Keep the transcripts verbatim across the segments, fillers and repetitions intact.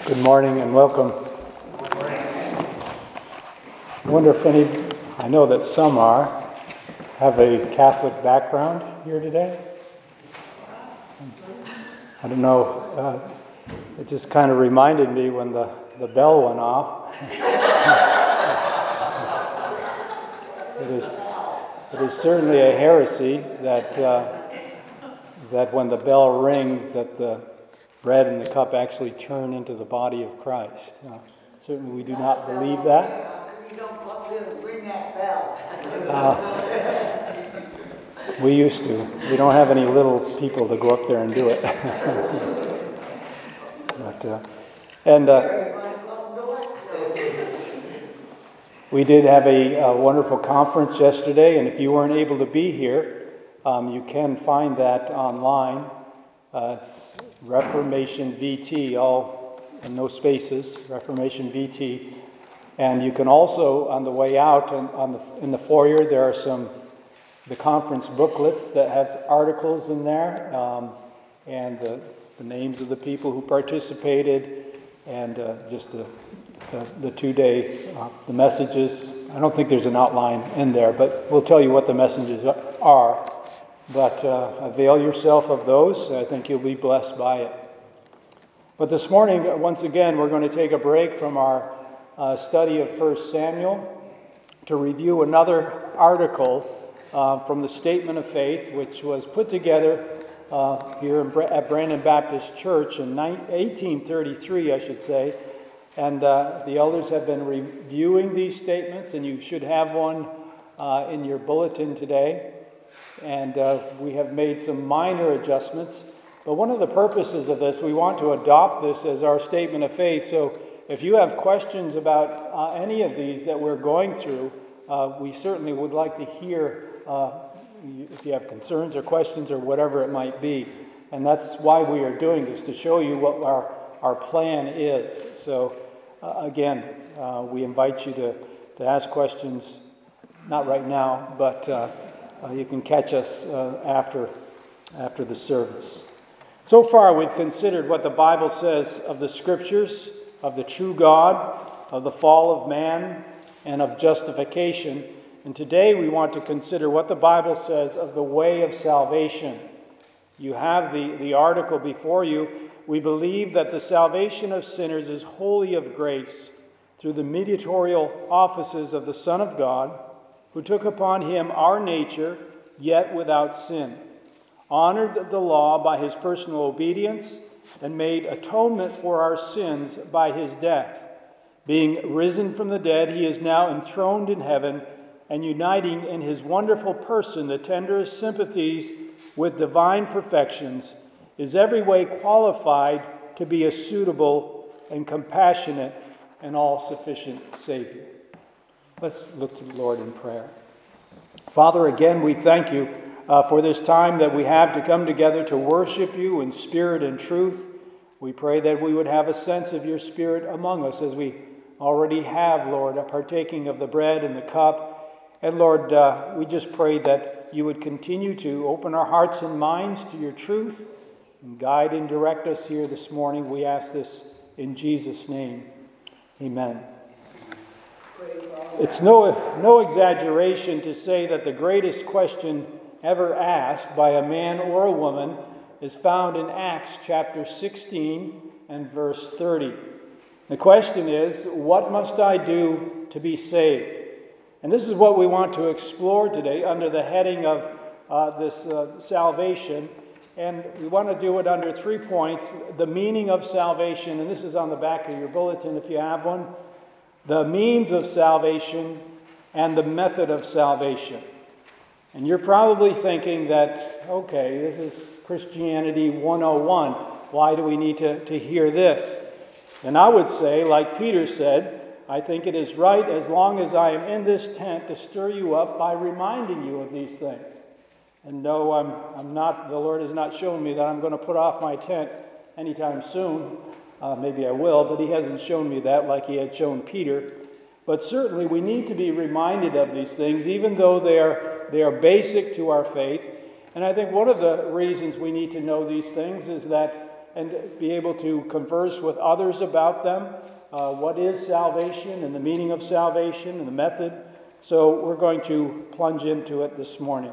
Good morning and welcome. I wonder if any, I know that some are, have a Catholic background here today. I don't know, uh, it just kind of reminded me when the, the bell went off. it is it is certainly a heresy that uh, that when the bell rings that the bread and the cup actually turn into the body of Christ. Uh, certainly we do not believe that. You don't come in and ring that bell. Uh, we used to. We don't have any little people to go up there and do it. but, uh, and uh, we did have a, a wonderful conference yesterday, and if you weren't able to be here, um, you can find that online. Uh, it's Reformation V T, all and no spaces, Reformation V T. And you can also, on the way out, on, on the, in the foyer, there are some, the conference booklets that have articles in there, um, and the, the names of the people who participated, and uh, just the, the, the two-day, uh, the messages. I don't think there's an outline in there, but we'll tell you what the messages are. But uh, avail yourself of those. I think you'll be blessed by it. But this morning, once again, we're going to take a break from our uh, study of First Samuel to review another article uh, from the Statement of Faith, which was put together uh, here in, at Brandon Baptist Church in eighteen thirty-three, I should say. And uh, the elders have been reviewing these statements, and you should have one uh, in your bulletin today. And uh, we have made some minor adjustments. But one of the purposes of this, we want to adopt this as our statement of faith. So if you have questions about uh, any of these that we're going through, uh, we certainly would like to hear uh, if you have concerns or questions or whatever it might be. And that's why we are doing this, to show you what our, our plan is. So uh, again, uh, we invite you to, to ask questions, not right now, but Uh, Uh, you can catch us uh, after, after the service. So far, we've considered what the Bible says of the Scriptures, of the true God, of the fall of man, and of justification. And today we want to consider what the Bible says of the way of salvation. You have the, the article before you. We believe that the salvation of sinners is wholly of grace through the mediatorial offices of the Son of God, who took upon him our nature, yet without sin, honored the law by his personal obedience, and made atonement for our sins by his death. Being risen from the dead, he is now enthroned in heaven, and uniting in his wonderful person the tenderest sympathies with divine perfections, is every way qualified to be a suitable and compassionate and all-sufficient Savior. Let's look to the Lord in prayer. Father, again, we thank you uh, for this time that we have to come together to worship you in spirit and truth. We pray that we would have a sense of your Spirit among us, as we already have, Lord, partaking of the bread and the cup. And Lord, uh, we just pray that you would continue to open our hearts and minds to your truth and guide and direct us here this morning. We ask this in Jesus' name. Amen. It's no, no exaggeration to say that the greatest question ever asked by a man or a woman is found in Acts chapter sixteen and verse thirty. The question is, what must I do to be saved? And this is what we want to explore today under the heading of uh, this uh, salvation. And we want to do it under three points: the meaning of salvation, and this is on the back of your bulletin if you have one. The means of salvation, and the method of salvation. And you're probably thinking that, okay, this is Christianity one oh one. Why do we need to, to hear this? And I would say, like Peter said, I think it is right, as long as I am in this tent, to stir you up by reminding you of these things. And no, I'm, I'm not, the Lord has not shown me that I'm going to put off my tent anytime soon. Uh, maybe I will, but he hasn't shown me that like he had shown Peter. But certainly we need to be reminded of these things, even though they are, they are basic to our faith. And I think one of the reasons we need to know these things is that and be able to converse with others about them. Uh, what is salvation and the meaning of salvation and the method. So we're going to plunge into it this morning.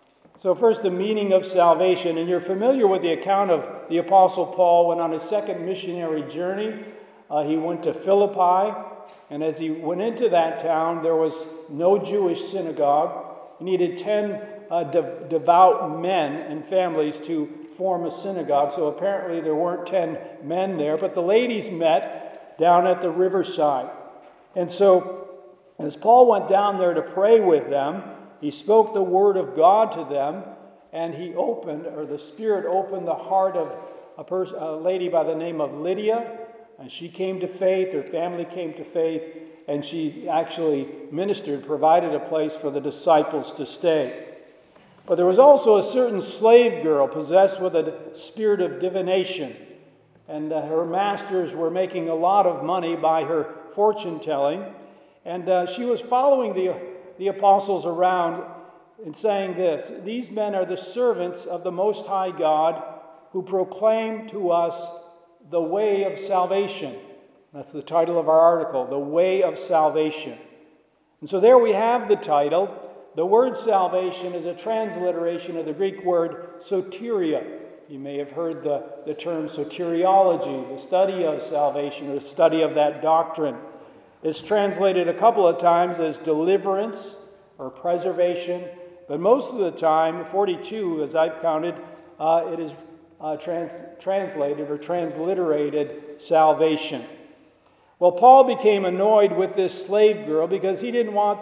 So first, the meaning of salvation. And you're familiar with the account of the Apostle Paul when on his second missionary journey, uh, he went to Philippi. And as he went into that town, there was no Jewish synagogue. He needed ten uh, de- devout men and families to form a synagogue. So apparently there weren't ten men there, but the ladies met down at the riverside. And so as Paul went down there to pray with them, he spoke the word of God to them, and he opened, or the Spirit opened the heart of a, pers- a lady by the name of Lydia, and she came to faith, her family came to faith, and she actually ministered, provided a place for the disciples to stay. But there was also a certain slave girl possessed with a spirit of divination, and uh, her masters were making a lot of money by her fortune telling, and uh, she was following the, the apostles around and saying this: "These men are the servants of the Most High God who proclaim to us the way of salvation." That's the title of our article, The Way of Salvation. And so there we have the title. The word salvation is a transliteration of the Greek word soteria. You may have heard the, the term soteriology, the study of salvation, or the study of that doctrine. It's translated a couple of times as deliverance or preservation, but most of the time, forty-two as I've counted, uh, it is uh, trans, translated or transliterated salvation. Well, Paul became annoyed with this slave girl because he didn't want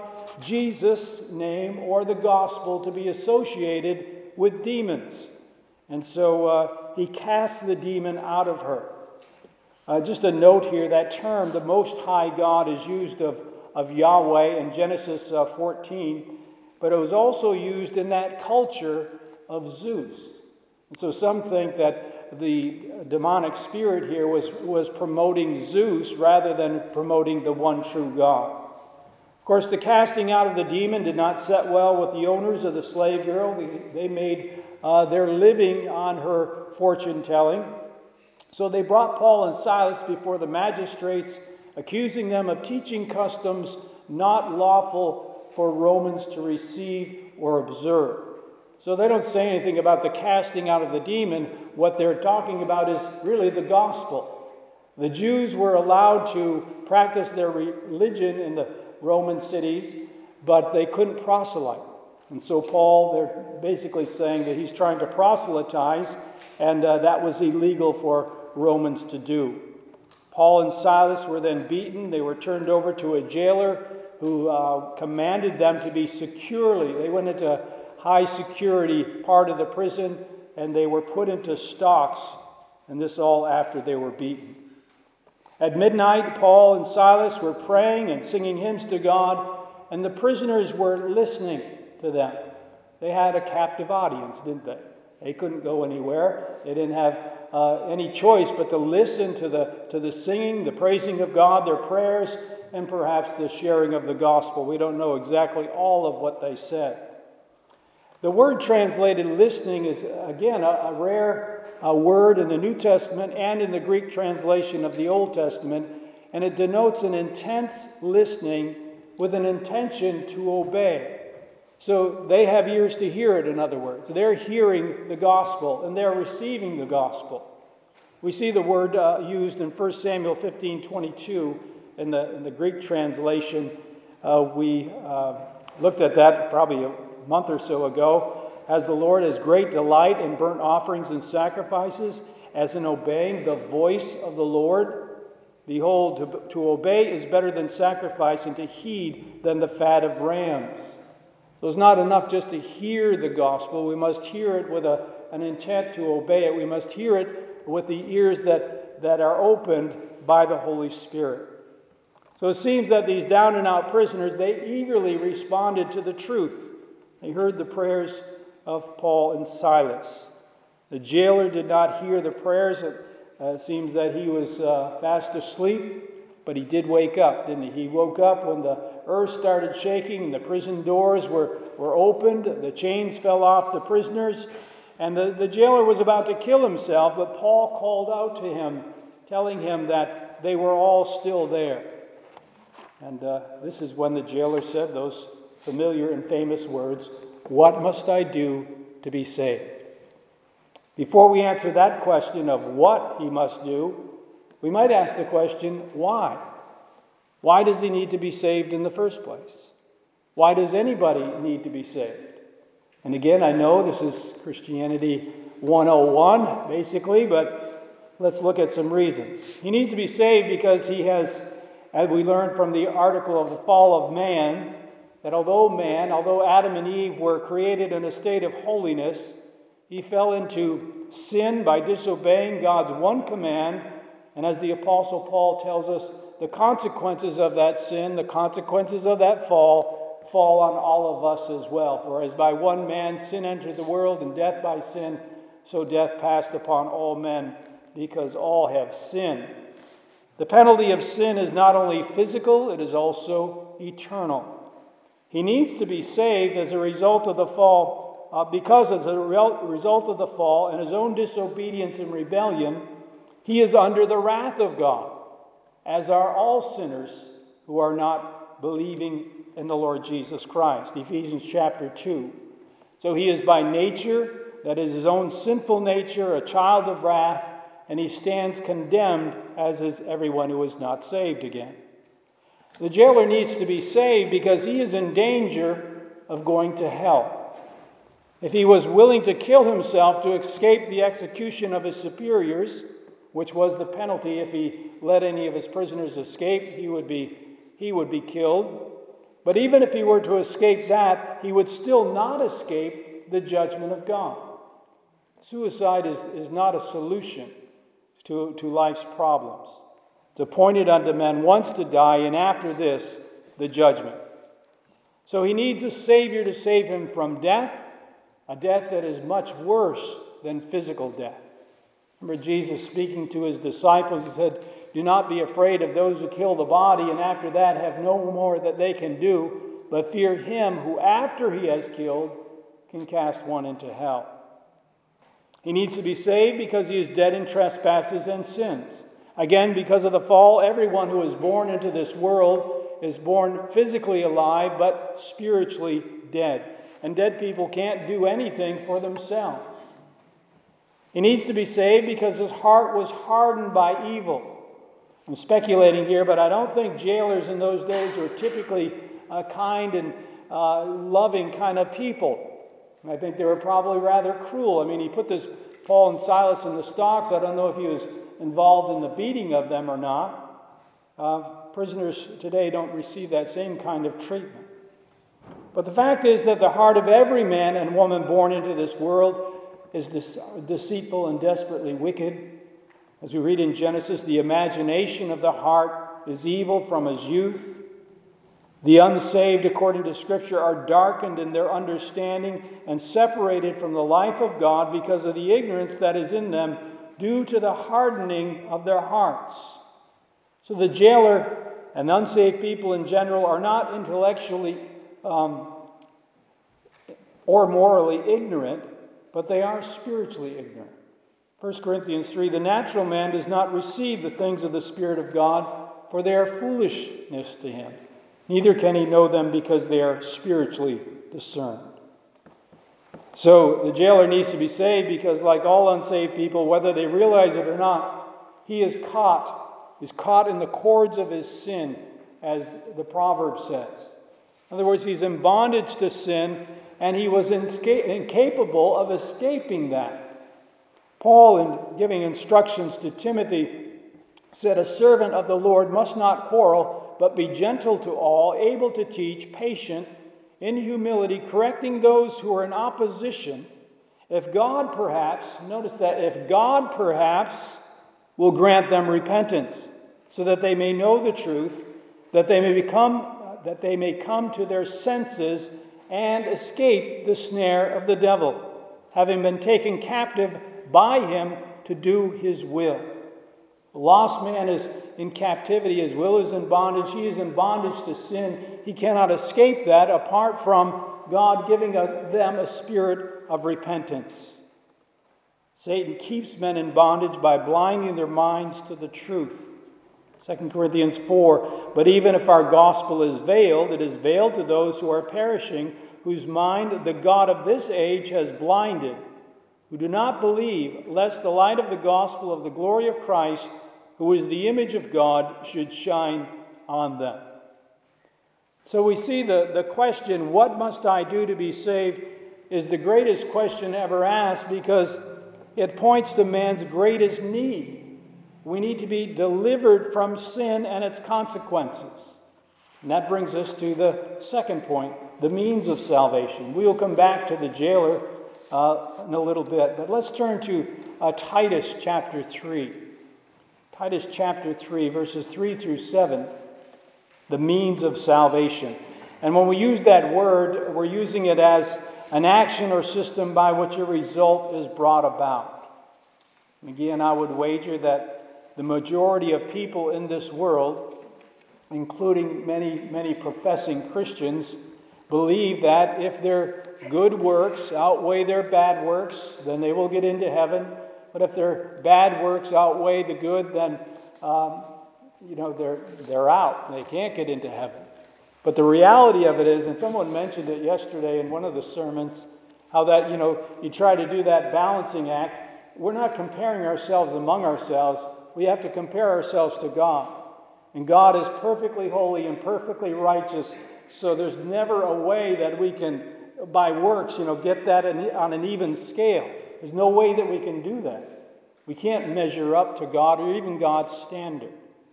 Jesus' name or the gospel to be associated with demons. And so uh, he cast the demon out of her. Uh, just a note here, that term, the Most High God, is used of, of Yahweh in Genesis uh, fourteen, but it was also used in that culture of Zeus. And so some think that the demonic spirit here was, was promoting Zeus rather than promoting the one true God. Of course, the casting out of the demon did not set well with the owners of the slave girl. They, they made uh, their living on her fortune telling. So they brought Paul and Silas before the magistrates, accusing them of teaching customs not lawful for Romans to receive or observe. So they don't say anything about the casting out of the demon. What they're talking about is really the gospel. The Jews were allowed to practice their religion in the Roman cities, but they couldn't proselyte. And so Paul, they're basically saying that he's trying to proselytize, and uh, that was illegal for Romans to do. Paul and Silas were then beaten. They were turned over to a jailer who uh, commanded them to be securely. They went into high security part of the prison, and they were put into stocks, and this all after they were beaten. At midnight, Paul and Silas were praying and singing hymns to God, and the prisoners were listening to them. They had a captive audience, didn't they? They couldn't go anywhere. They didn't have uh, any choice but to listen to the, to the singing, the praising of God, their prayers, and perhaps the sharing of the gospel. We don't know exactly all of what they said. The word translated listening is, again, a, a rare uh, word in the New Testament and in the Greek translation of the Old Testament, and it denotes an intense listening with an intention to obey. So they have ears to hear it, in other words. They're hearing the gospel, and they're receiving the gospel. We see the word uh, used in First Samuel fifteen twenty-two in the, in the Greek translation. Uh, we uh, looked at that probably a month or so ago. As the Lord has great delight in burnt offerings and sacrifices, as in obeying the voice of the Lord. Behold, to, to obey is better than sacrifice, and to heed than the fat of rams. So it's not enough just to hear the gospel. We must hear it with a, an intent to obey it. We must hear it with the ears that, that are opened by the Holy Spirit. So it seems that these down and out prisoners, they eagerly responded to the truth. They heard the prayers of Paul and Silas. The jailer did not hear the prayers. It uh, seems that he was uh, fast asleep, but he did wake up, didn't he? He woke up when the earth started shaking and the prison doors were, were opened. The chains fell off the prisoners, And the, the jailer was about to kill himself, but Paul called out to him, telling him that they were all still there. And uh, this is when the jailer said those familiar and famous words, "What must I do to be saved?" Before we answer that question of what he must do, we might ask the question, why? Why does he need to be saved in the first place? Why does anybody need to be saved? And again, I know this is Christianity one oh one, basically, but let's look at some reasons. He needs to be saved because he has, as we learned from the article of the fall of man, that although man, although Adam and Eve were created in a state of holiness, he fell into sin by disobeying God's one command. And as the Apostle Paul tells us, the consequences of that sin, the consequences of that fall, fall on all of us as well. For as by one man sin entered the world, and death by sin, so death passed upon all men, because all have sinned. The penalty of sin is not only physical, it is also eternal. He needs to be saved as a result of the fall, uh, because as a re- result of the fall and his own disobedience and rebellion, he is under the wrath of God, as are all sinners who are not believing in the Lord Jesus Christ. Ephesians chapter two. So he is by nature, that is his own sinful nature, a child of wrath, and he stands condemned, as is everyone who is not saved again. The jailer needs to be saved because he is in danger of going to hell. If he was willing to kill himself to escape the execution of his superiors, which was the penalty if he let any of his prisoners escape, he would be, he would be killed. But even if he were to escape that, he would still not escape the judgment of God. Suicide is, is not a solution to, to life's problems. It's appointed unto men once to die, and after this, the judgment. So he needs a Savior to save him from death, a death that is much worse than physical death. Remember Jesus speaking to his disciples, he said, "Do not be afraid of those who kill the body, and after that have no more that they can do, but fear him who after he has killed can cast one into hell." He needs to be saved because he is dead in trespasses and sins. Again, because of the fall, everyone who is born into this world is born physically alive, but spiritually dead. And dead people can't do anything for themselves. He needs to be saved because his heart was hardened by evil. I'm speculating here, but I don't think jailers in those days were typically a kind and uh, loving kind of people. And I think they were probably rather cruel. I mean, he put this Paul and Silas in the stocks. I don't know if he was involved in the beating of them or not. Uh, prisoners today don't receive that same kind of treatment. But the fact is that the heart of every man and woman born into this world is dece- deceitful and desperately wicked. As we read in Genesis, the imagination of the heart is evil from his youth. The unsaved, according to Scripture, are darkened in their understanding and separated from the life of God because of the ignorance that is in them due to the hardening of their hearts. So the jailer and unsaved people in general are not intellectually um, or morally ignorant, but they are spiritually ignorant. First Corinthians three, the natural man does not receive the things of the Spirit of God, for they are foolishness to him. Neither can he know them because they are spiritually discerned. So the jailer needs to be saved because, like all unsaved people, whether they realize it or not, he is caught, is caught in the cords of his sin, as the proverb says. In other words, he's in bondage to sin, and he was insca- incapable of escaping that. Paul, in giving instructions to Timothy, said, "A servant of the Lord must not quarrel, but be gentle to all, able to teach, patient, in humility, correcting those who are in opposition. If God perhaps," notice that, "if God perhaps will grant them repentance, so that they may know the truth, that they may become, that they may come to their senses and escape the snare of the devil, having been taken captive by him to do his will." The lost man is in captivity. His will is in bondage. He is in bondage to sin. He cannot escape that apart from God giving them a spirit of repentance. Satan keeps men in bondage by blinding their minds to the truth. Second Corinthians four, but even if our gospel is veiled, it is veiled to those who are perishing, whose mind the God of this age has blinded, who do not believe, lest the light of the gospel of the glory of Christ, who is the image of God, should shine on them. So we see the, the question, what must I do to be saved, is the greatest question ever asked, because it points to man's greatest need. We need to be delivered from sin and its consequences. And that brings us to the second point, the means of salvation. We will come back to the jailer uh, in a little bit, but let's turn to uh, Titus chapter three. Titus chapter three, verses three through seven, the means of salvation. And when we use that word, we're using it as an action or system by which a result is brought about. And again, I would wager that the majority of people in this world, including many, many professing Christians, believe that if their good works outweigh their bad works, then they will get into heaven. But if their bad works outweigh the good, then um, you know they're they're out. They can't get into heaven. But the reality of it is, and someone mentioned it yesterday in one of the sermons, how that, you know, you try to do that balancing act. We're not comparing ourselves among ourselves. We have to compare ourselves to God. And God is perfectly holy and perfectly righteous, so there's never a way that we can, by works, you know, get that on an even scale. There's no way that we can do that. We can't measure up to God or even God's standard.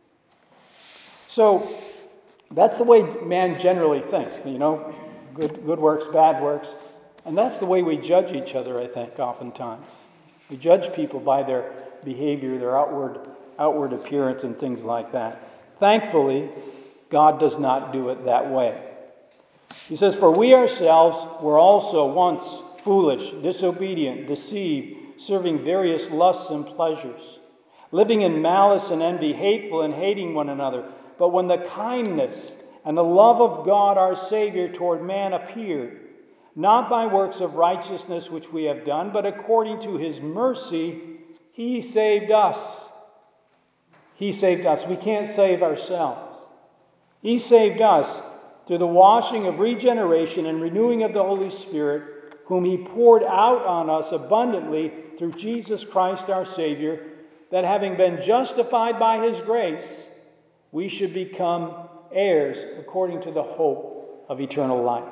So that's the way man generally thinks, you know, good good works, bad works. And that's the way we judge each other, I think, oftentimes. We judge people by their behavior, their outward outward appearance and things like that. Thankfully, God does not do it that way. He says, for we ourselves were also once foolish, disobedient, deceived, serving various lusts and pleasures, living in malice and envy, hateful and hating one another. But when the kindness and the love of God our Savior toward man appeared, not by works of righteousness which we have done, but according to His mercy, He saved us. He saved us. We can't save ourselves. He saved us through the washing of regeneration and renewing of the Holy Spirit, whom He poured out on us abundantly through Jesus Christ our Savior, that having been justified by His grace, we should become heirs according to the hope of eternal life.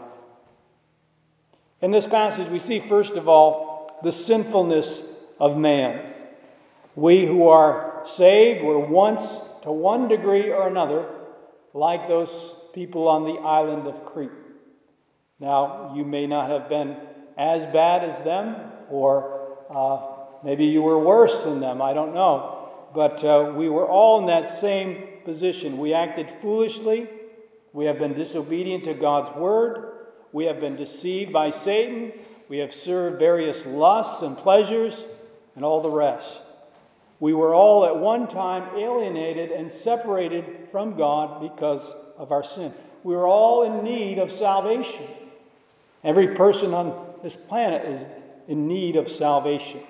In this passage, we see, first of all, the sinfulness of man. We who are saved were once, to one degree or another, like those people on the island of Crete. Now, you may not have been as bad as them, or uh, maybe you were worse than them, I don't know. But uh, we were all in that same position. We acted foolishly. We have been disobedient to God's word. We have been deceived by Satan. We have served various lusts and pleasures and all the rest. We were all at one time alienated and separated from God because of our sin. We were all in need of salvation. Every person on this planet is in need of salvation.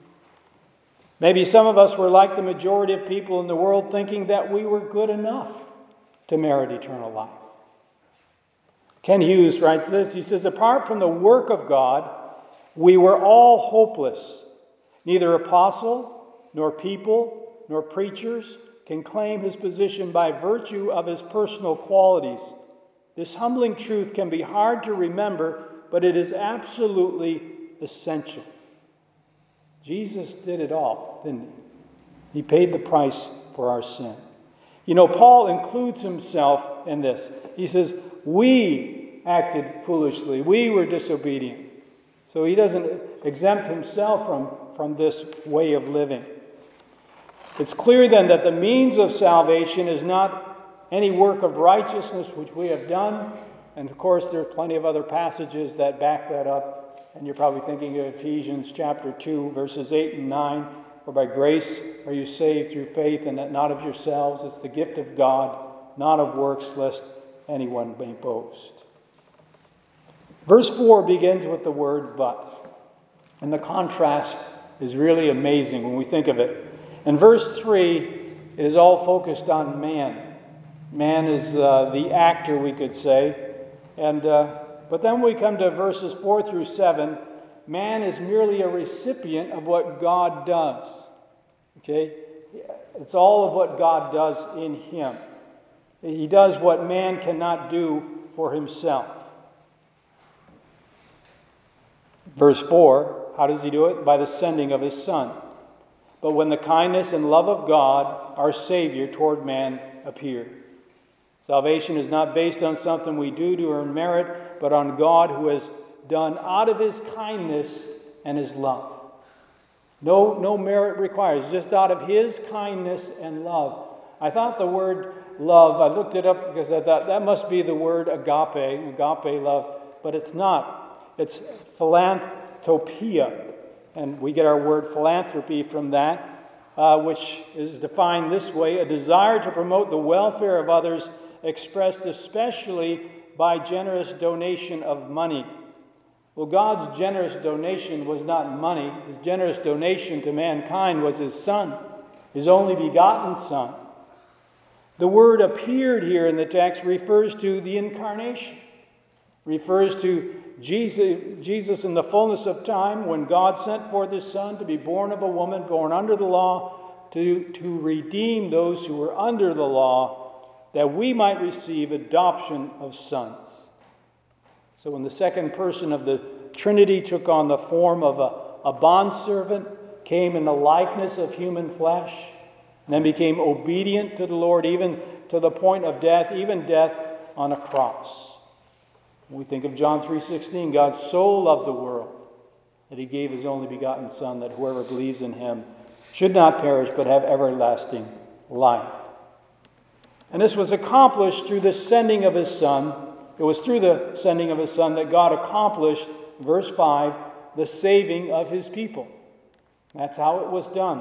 Maybe some of us were like the majority of people in the world, thinking that we were good enough to merit eternal life. Ken Hughes writes this. He says, apart from the work of God, we were all hopeless. Neither apostle, nor people, nor preachers can claim his position by virtue of his personal qualities. This humbling truth can be hard to remember, but it is absolutely essential. Jesus did it all, didn't he? He paid the price for our sin. You know, Paul includes himself in this. He says, we acted foolishly. We were disobedient. So he doesn't exempt himself from, from this way of living. It's clear then that the means of salvation is not any work of righteousness which we have done. And of course, there are plenty of other passages that back that up. And you're probably thinking of Ephesians chapter two, verses eight and nine, for by grace are you saved through faith, and that not of yourselves. It's the gift of God, not of works, lest anyone may boast. Verse four begins with the word but. And the contrast is really amazing when we think of it. In verse three, it is all focused on man. Man is uh, the actor, we could say. And uh, but then we come to verses four through seven. Man is merely a recipient of what God does. Okay? It's all of what God does in him. He does what man cannot do for himself. Verse four, how does he do it? By the sending of his Son. But when the kindness and love of God, our Savior, toward man appeared. Salvation is not based on something we do to earn merit, but on God who has done out of his kindness and his love. No, no merit required. It's just out of his kindness and love. I thought the word love, I looked it up because I thought that must be the word agape, agape love, but it's not. It's philanthropia, and we get our word philanthropy from that, uh, which is defined this way: a desire to promote the welfare of others, expressed especially by generous donation of money. Well, God's generous donation was not money. His generous donation to mankind was his Son, his only begotten Son. The word appeared here in the text refers to the incarnation, refers to Jesus, Jesus in the fullness of time, when God sent forth his Son to be born of a woman, born under the law, to, to redeem those who were under the law, that we might receive adoption of sons. So when the second person of the Trinity took on the form of a, a bondservant, came in the likeness of human flesh, and then became obedient to the Lord, even to the point of death, even death on a cross. When we think of John three sixteen, God so loved the world that he gave his only begotten Son, that whoever believes in him should not perish but have everlasting life. And this was accomplished through the sending of his Son. It was through the sending of his Son that God accomplished, verse five, the saving of his people. That's how it was done.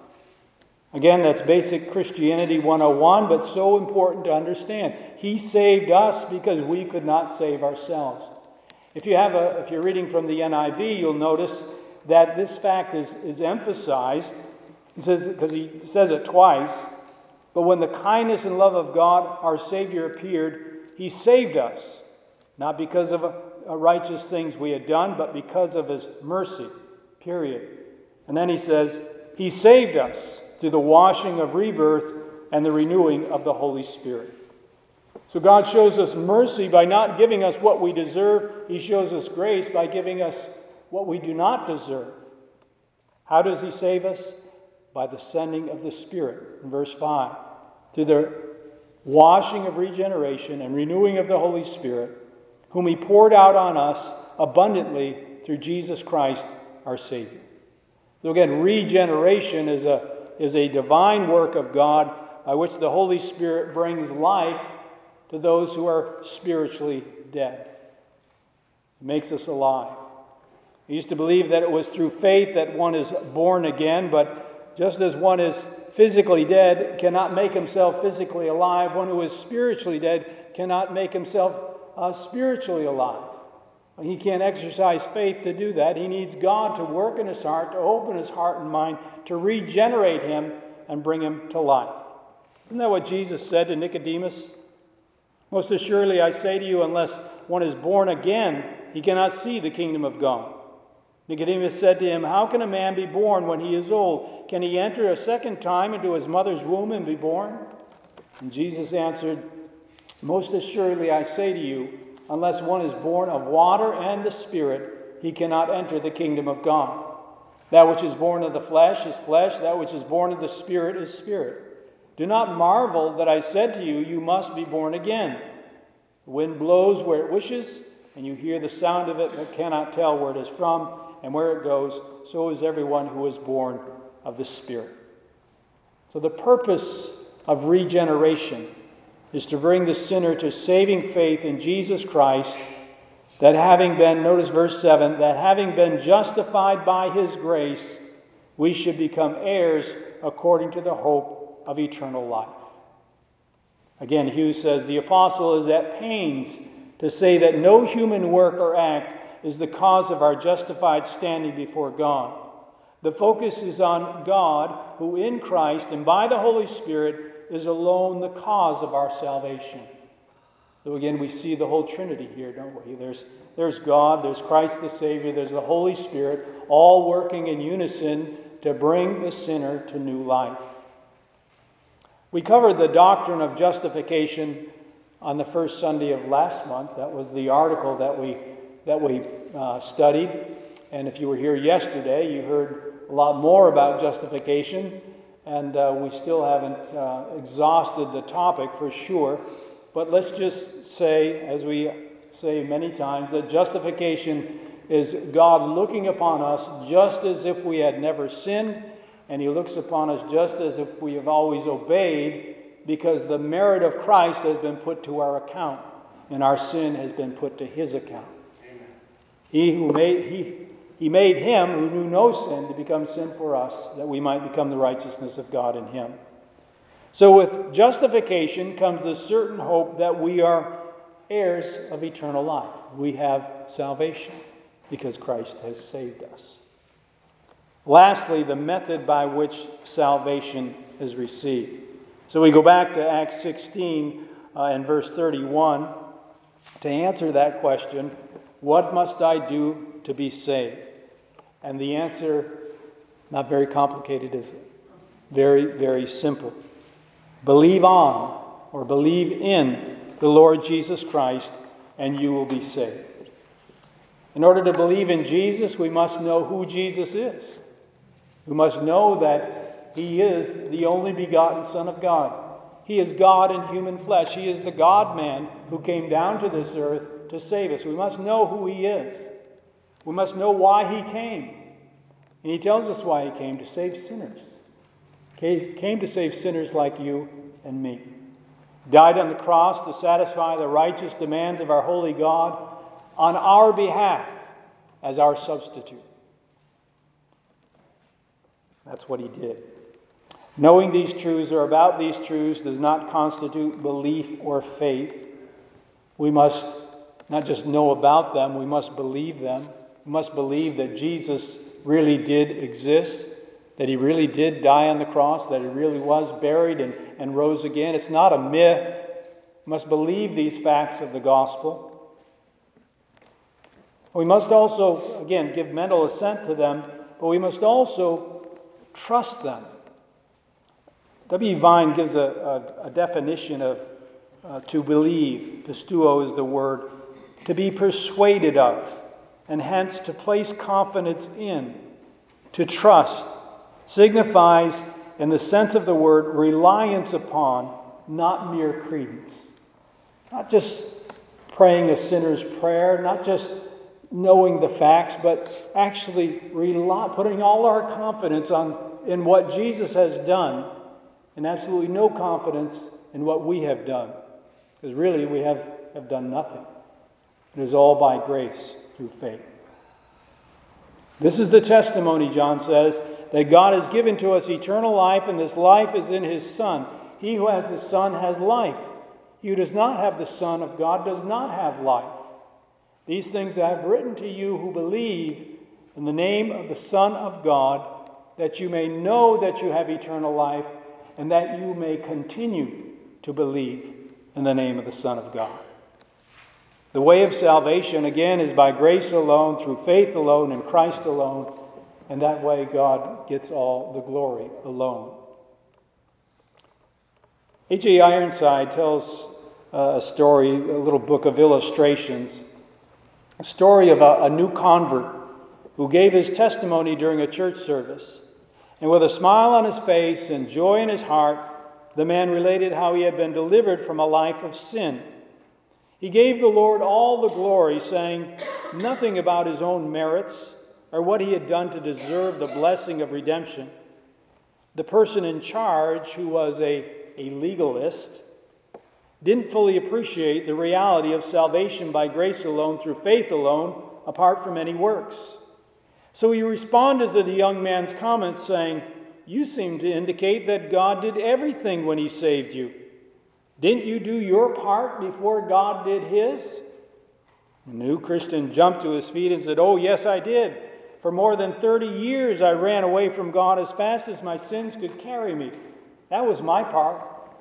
Again, that's basic Christianity one oh one, but so important to understand. He saved us because we could not save ourselves. If you have a, if you're reading from the N I V, you'll notice that this fact is, is emphasized. He says, because he says it twice. But when the kindness and love of God, our Savior, appeared, he saved us, not because of a, a righteous things we had done, but because of his mercy, period. And then he says, he saved us through the washing of rebirth and the renewing of the Holy Spirit. So God shows us mercy by not giving us what we deserve. He shows us grace by giving us what we do not deserve. How does he save us? By the sending of the Spirit, in verse five. Through the washing of regeneration and renewing of the Holy Spirit, whom he poured out on us abundantly through Jesus Christ, our Savior. So again, regeneration is a, is a divine work of God by which the Holy Spirit brings life to those who are spiritually dead. It makes us alive. I used to believe that it was through faith that one is born again, but just as one is physically dead cannot make himself physically alive, one who is spiritually dead cannot make himself uh, spiritually alive. He can't exercise faith to do that. He needs God to work in his heart, to open his heart and mind, to regenerate him and bring him to life. Isn't that what Jesus said to Nicodemus? Most assuredly, I say to you, unless one is born again, he cannot see the kingdom of God. Nicodemus said to him, how can a man be born when he is old? Can he enter a second time into his mother's womb and be born? And Jesus answered, most assuredly, I say to you, unless one is born of water and the Spirit, he cannot enter the kingdom of God. That which is born of the flesh is flesh, that which is born of the Spirit is spirit. Do not marvel that I said to you, you must be born again. The wind blows where it wishes, and you hear the sound of it, but cannot tell where it is from and where it goes. So is everyone who is born of the Spirit. So the purpose of regeneration is to bring the sinner to saving faith in Jesus Christ, that having been, notice verse seven, that having been justified by his grace, we should become heirs according to the hope of eternal life. Again, Hughes says, the apostle is at pains to say that no human work or act is the cause of our justified standing before God. The focus is on God, who in Christ and by the Holy Spirit is alone the cause of our salvation. So again, we see the whole Trinity here, don't we? There's, there's God, there's Christ the Savior, there's the Holy Spirit, all working in unison to bring the sinner to new life. We covered the doctrine of justification on the first Sunday of last month. That was the article that we that we uh, studied. And if you were here yesterday, you heard a lot more about justification. And uh, we still haven't uh, exhausted the topic for sure. But let's just say, as we say many times, that justification is God looking upon us just as if we had never sinned, and He looks upon us just as if we have always obeyed, because the merit of Christ has been put to our account, and our sin has been put to His account. Amen. He who made he He made Him who knew no sin to become sin for us, that we might become the righteousness of God in Him. So with justification comes the certain hope that we are heirs of eternal life. We have salvation because Christ has saved us. Lastly, the method by which salvation is received. So we go back to Acts sixteen uh, and verse thirty-one to answer that question, what must I do to be saved? And the answer, not very complicated, is it? Very, very simple. Believe on or believe in the Lord Jesus Christ, and you will be saved. In order to believe in Jesus, we must know who Jesus is. We must know that He is the only begotten Son of God. He is God in human flesh. He is the God-man who came down to this earth to save us. We must know who He is. We must know why He came. And He tells us why He came, to save sinners. He came to save sinners like you and me. He died on the cross to satisfy the righteous demands of our holy God on our behalf as our substitute. That's what He did. Knowing these truths or about these truths does not constitute belief or faith. We must not just know about them, we must believe them. We must believe that Jesus really did exist, that He really did die on the cross, that He really was buried and, and rose again. It's not a myth. We must believe these facts of the gospel. We must also, again, give mental assent to them, but we must also trust them. W. Vine gives a, a, a definition of uh, to believe. Pistuo is the word. To be persuaded of, and hence to place confidence in. To trust signifies, in the sense of the word, reliance upon, not mere credence. Not just praying a sinner's prayer, not just knowing the facts, but actually rely, putting all our confidence on in what Jesus has done, and absolutely no confidence in what we have done. Because really we have, have done nothing. It is all by grace through faith. This is the testimony, John says, that God has given to us eternal life, and this life is in His Son. He who has the Son has life. He who does not have the Son of God does not have life. These things I have written to you who believe in the name of the Son of God, that you may know that you have eternal life, and that you may continue to believe in the name of the Son of God. The way of salvation, again, is by grace alone, through faith alone, in Christ alone, and that way God gets all the glory alone. H A Ironside tells uh, a story, a little book of illustrations, a story of a, a new convert who gave his testimony during a church service. And with a smile on his face and joy in his heart, the man related how he had been delivered from a life of sin. He gave the Lord all the glory, saying nothing about his own merits or what he had done to deserve the blessing of redemption. The person in charge, who was a, a legalist, didn't fully appreciate the reality of salvation by grace alone, through faith alone, apart from any works. So he responded to the young man's comments, saying, "You seem to indicate that God did everything when He saved you. Didn't you do your part before God did His?" The new Christian jumped to his feet and said, "Oh, yes, I did. For more than thirty years, I ran away from God as fast as my sins could carry me. That was my part.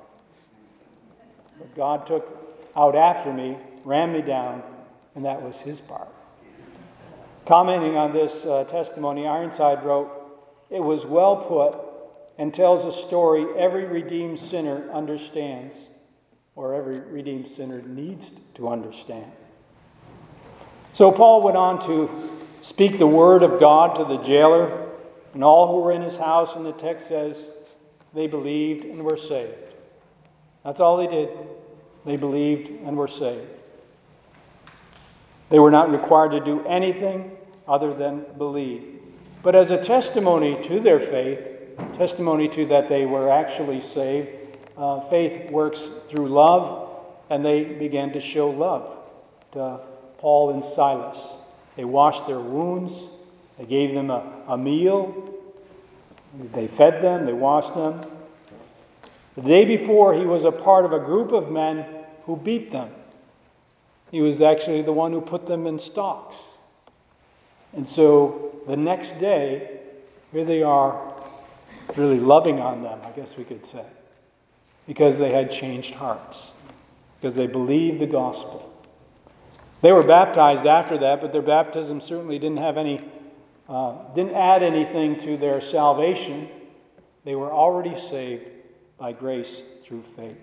But God took out after me, ran me down, and that was his part. Commenting on this uh, testimony, Ironside wrote, "It was well put and tells a story every redeemed sinner understands, or every redeemed sinner needs to understand." So Paul went on to speak the word of God to the jailer and all who were in his house, and the text says they believed and were saved. That's all they did. They believed and were saved. They were not required to do anything other than believe. But as a testimony to their faith, testimony to that they were actually saved, uh, faith works through love, and they began to show love to Paul and Silas. They washed their wounds. They gave them a, a meal. They fed them. They washed them. The day before, he was a part of a group of men who beat them. He was actually the one who put them in stocks. And so the next day, here they are, really loving on them, I guess we could say, because they had changed hearts, because they believed the gospel. They were baptized after that, but their baptism certainly didn't have any, uh, didn't add anything to their salvation. They were already saved by grace through faith.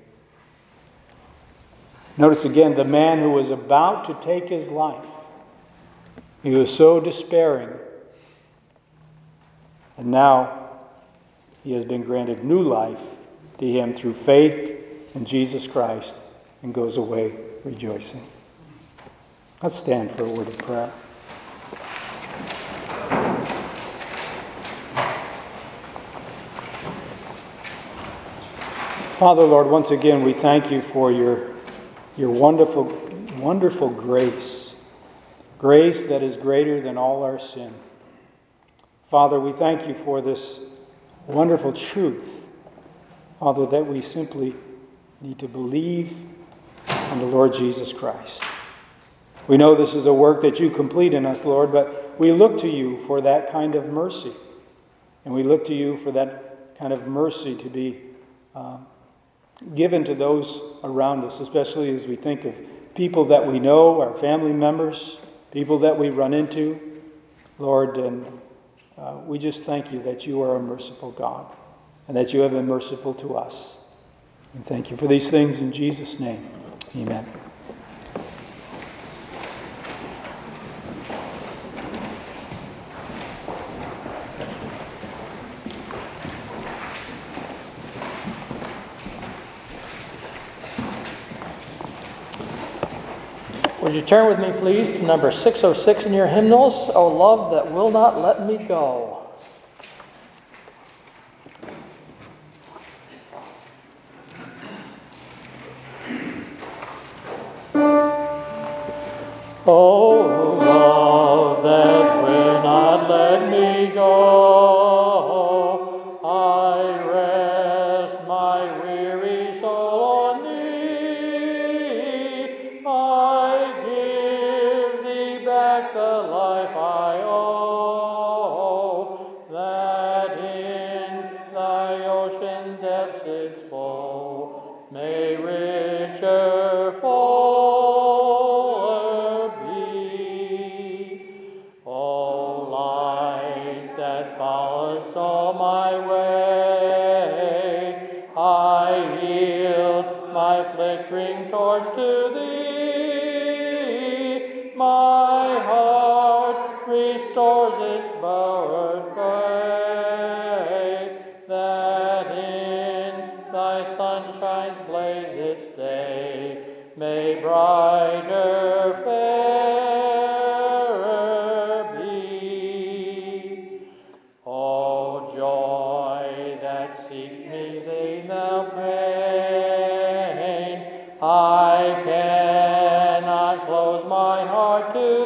Notice again, the man who was about to take his life, he was so despairing, and now he has been granted new life to him through faith in Jesus Christ, and goes away rejoicing. Let's stand for a word of prayer. Father, Lord, once again we thank you for your, your wonderful, wonderful grace. Grace that is greater than all our sin. Father, we thank you for this wonderful truth, Father, that we simply need to believe on the Lord Jesus Christ. We know this is a work that you complete in us, Lord, but we look to you for that kind of mercy. And we look to you for that kind of mercy to be uh, given to those around us, especially as we think of people that we know, our family members, people that we run into, Lord, and uh, we just thank you that you are a merciful God and that you have been merciful to us. And thank you for these things in Jesus' name. Amen. Would you turn with me, please, to number six oh six in your hymnals, "O Love That Will Not Let Me Go." Oh, love that will not let me go, I rest my weary soul on thee. I give thee back the life I owe, that in thy ocean depths its flow may richer fuller be. O light that followest all my way, I yield my flickering torch to thee. My heart restores its borrowed faith, that in thy sunshine's blaze its day may brighter, fairer be. O joy that seeks me without pain, I cannot close my heart to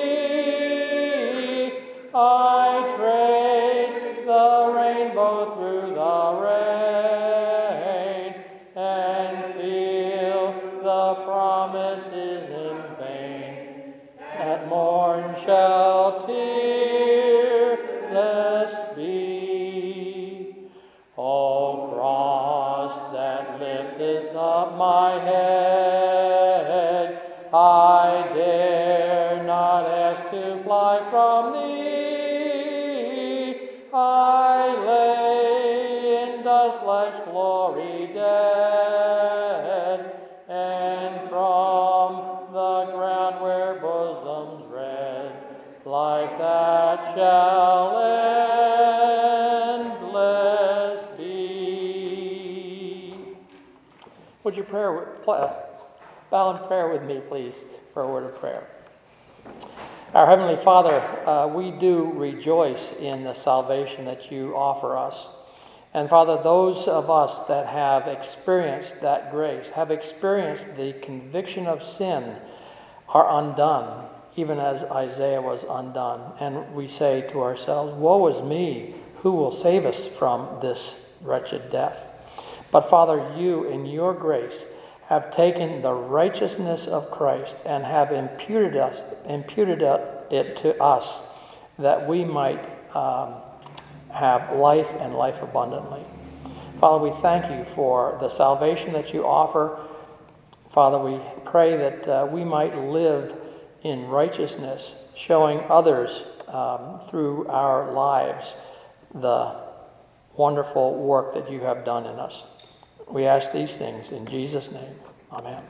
thee. I trace the rainbow through the rain, and feel the promise is in vain, that morn shall tear up my head. I dare not ask to fly from thee. I lay in dust like glory dead, and from the ground where bosoms red, life that shall endless be. Would you pray, bow in prayer with me, please, for a word of prayer. Our Heavenly Father, uh, we do rejoice in the salvation that you offer us. And Father, those of us that have experienced that grace, have experienced the conviction of sin, are undone, even as Isaiah was undone. And we say to ourselves, woe is me, who will save us from this wretched death? But Father, you in your grace have taken the righteousness of Christ and have imputed us, imputed it to us, that we might um, have life and life abundantly. Father, we thank you for the salvation that you offer. Father, we pray that uh, we might live in righteousness, showing others um, through our lives the wonderful work that you have done in us. We ask these things in Jesus' name. Amen.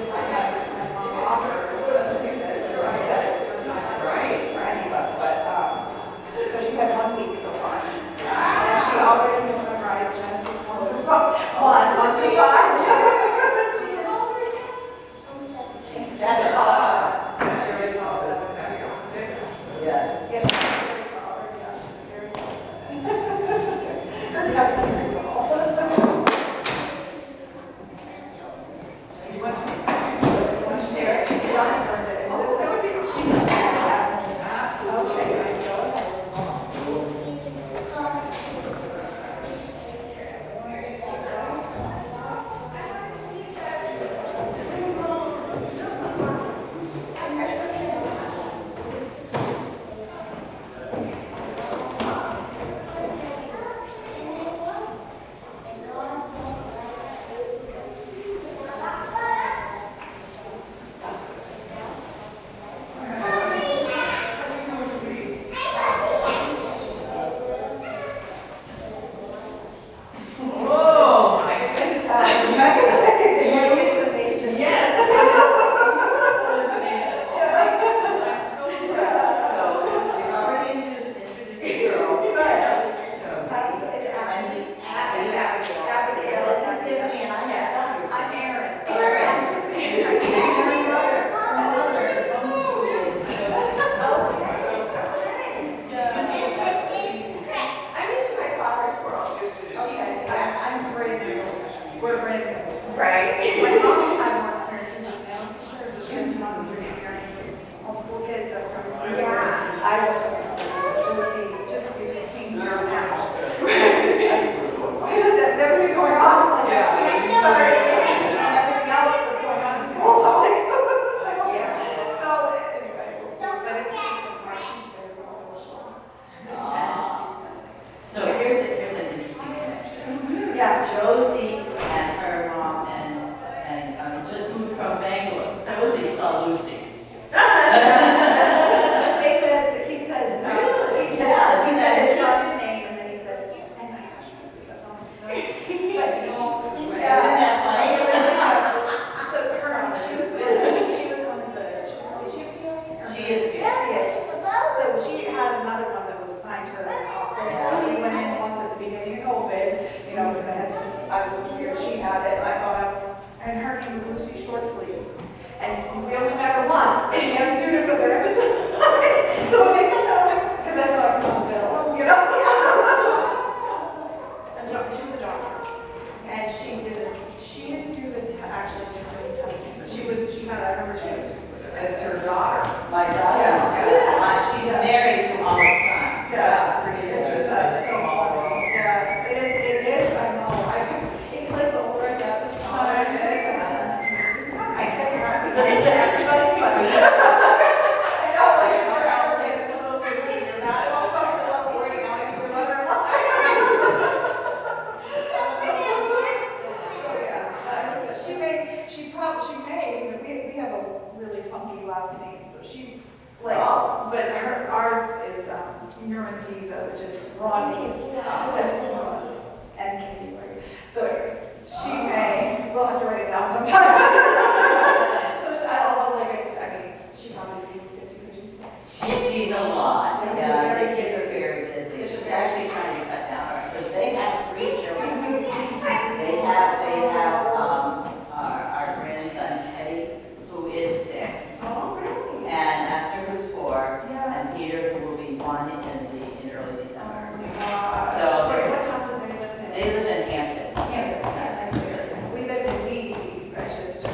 We lived in Beasley, which is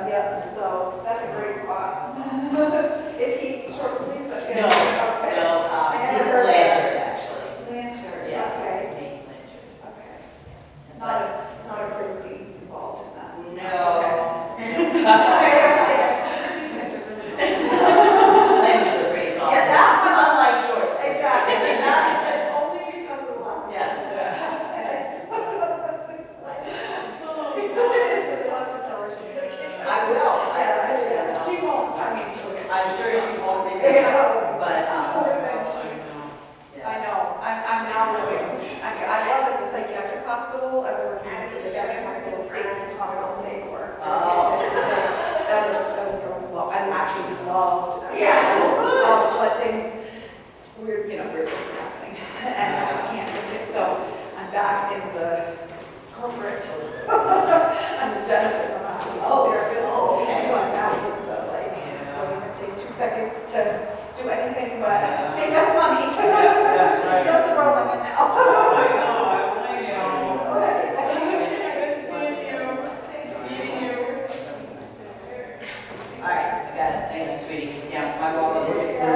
Yeah, yeah. So that's a great spot. Is he short sleeves? No, Okay. no, uh, I he's never heard Blanchard, that. actually. Blanchard, Yeah, okay. Nate Blanchard. Okay. Not a, not a Christie involved in that. No. Okay. Blanchard's a pretty tall. Yeah, that one. Unlike shorts. Exactly. That, that's only because of the last. Yeah. I will, I actually, She won't, I mean, she'll get. I'm sure she won't be Yeah. there, but, um, I know, I'm, I'm now really, I, I was at the psychiatric hospital, I was working at the psychiatric hospital, state hospital in Bangor. Oh. That was, a- that was a girl, well, I actually loved that. Yeah. Um, But things, weird, you know, weird things were happening, and I can't miss it, so I'm back in the corporate. I'm the genesis of my Oh, therapist. oh, okay. So I'm back with the, like, don't even take two seconds to do anything but make us money. That's right. That's the world I'm in now. I know, I know. Okay, good seeing you. Meeting you. All right, I got it. Thank you, sweetie. Yeah, my walk is